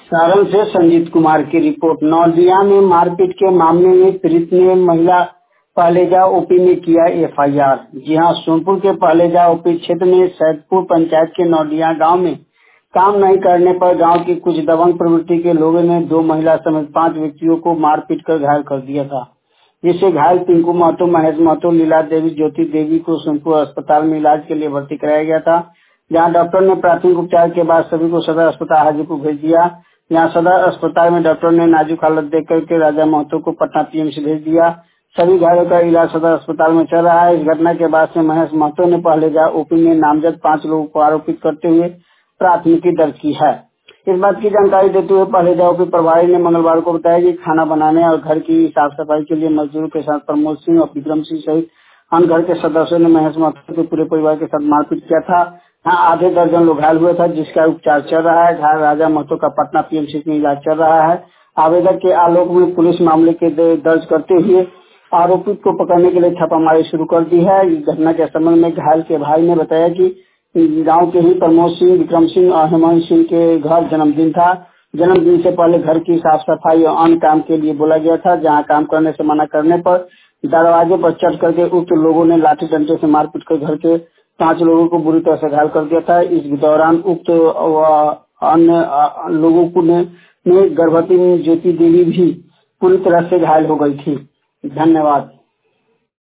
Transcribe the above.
सारण से संजीत कुमार की रिपोर्ट। नौदिया में मारपीट के मामले में पीड़ित ने महिला पहलेजा ओपी में किया एफआईआर। जी हां, सोनपुर के पहलेजा ओपी क्षेत्र में सैदपुर पंचायत के नौदिया गांव में काम नहीं करने पर गांव की कुछ दबंग प्रवृत्ति के लोगों ने 2 महिला समेत 5 व्यक्तियों को मारपीट कर घायल कर दिया था, जिससे घायल पिंकू महतो, महेश महतो, लीला देवी, ज्योति देवी को सोनपुर अस्पताल में इलाज के लिए भर्ती कराया गया था, जहां डॉक्टर ने प्राथमिक उपचार के बाद सभी को सदर अस्पताल हाजीपुर भेज दिया। यहाँ सदर अस्पताल में डॉक्टर ने नाजुक हालत देख करके राजा महतो को पटना पीएमसी भेज दिया। सभी घायलों का इलाज सदर अस्पताल में चल रहा है। इस घटना के बाद से महेश महतो ने पहले ओपी में नामजद 5 लोगों को आरोपित करते हुए प्राथमिकी दर्ज की है। इस बात की जानकारी देते हुए पहले ओपी प्रभारी ने मंगलवार को बताया कि खाना बनाने और घर की साफ सफाई के लिए मजदूरों के साथ प्रमोद सिंह और विक्रम सिंह सहित अन्य घर के सदस्यों ने महेश महतो के पूरे परिवार के साथ मारपीट किया था। यहाँ आधे दर्जन लोग घायल हुए था, जिसका उपचार चल रहा है। घायल राजा महतो का पटना पीएमसी में इलाज चल रहा है। आवेदक के आलोक में पुलिस मामले के दर्ज करते हुए आरोपित को पकड़ने के लिए छापामारी शुरू कर दी है। इस घटना के संबंध में घायल के भाई ने बताया कि गांव के ही प्रमोद सिंह, विक्रम सिंह और हेमंत सिंह के घर जन्मदिन था। जन्मदिन से पहले घर की साफ सफाई और अन्य काम के लिए बोला गया था, जहां काम करने से मना करने पर दरवाजे पर चढ़ करके उक्त लोगों ने लाठी डंडे से मारपीट कर घर के 5 लोगों को बुरी तरह से घायल कर दिया था। इस दौरान उक्त अन्य लोगों को ने गर्भवती ज्योति देवी भी पूरी तरह से घायल हो गई थी। धन्यवाद।